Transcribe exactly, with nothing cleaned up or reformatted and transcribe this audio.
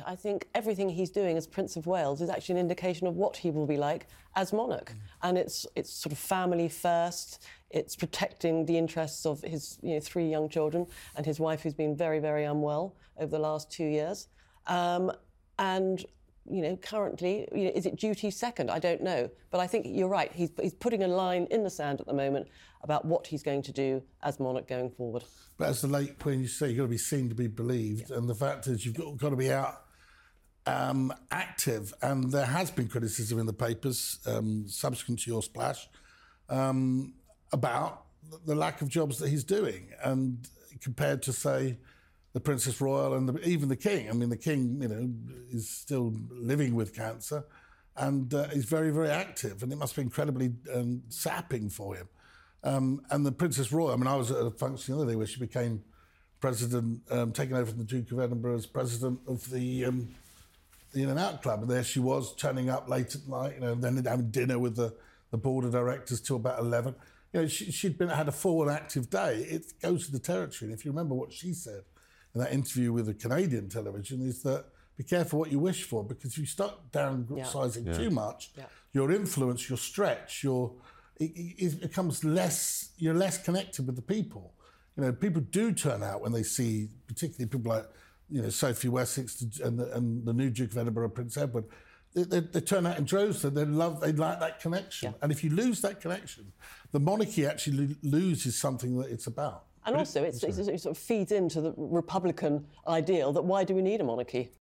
I think everything he's doing as Prince of Wales is actually an indication of what he will be like as monarch. Mm. And it's it's sort of family first. It's protecting the interests of his you know, three young children and his wife, who's been very, very unwell over the last two years. Um, and, you know, currently, you know, is it duty second? I don't know. But I think you're right. He's, he's putting a line in the sand at the moment about what he's going to do as monarch going forward. But as the late Queen used to say, you've got to be seen to be believed. Yeah. And the fact is you've got, got to be out um, active. And there has been criticism in the papers um, subsequent to your splash um, about the lack of jobs that he's doing. And compared to, say, the Princess Royal and the, even the King. I mean, the King, you know, is still living with cancer and uh, is very, very active. And it must be incredibly um, sapping for him. Um, and the Princess Royal, I mean, I was at a function the other day where she became president, um, taking over from the Duke of Edinburgh as president of the um, the In and Out Club. And there she was, turning up late at night, you know, and then having dinner with the, the board of directors till about eleven. You know, she, she'd been had a full and active day. It goes to the territory. And if you remember what she said in that interview with the Canadian television, is that be careful what you wish for, because if you start downsizing yeah. too much, yeah. your influence, your stretch, your it, it becomes less. You're less connected with the people. You know, people do turn out when they see, particularly people like, you know, Sophie Wessex and the, and the new Duke of Edinburgh, Prince Edward. They, they, they turn out in droves. They love. They like that connection. Yeah. And if you lose that connection, the monarchy actually loses something that it's about. And also, it's, it's, it sort of feeds into the Republican ideal that why do we need a monarchy?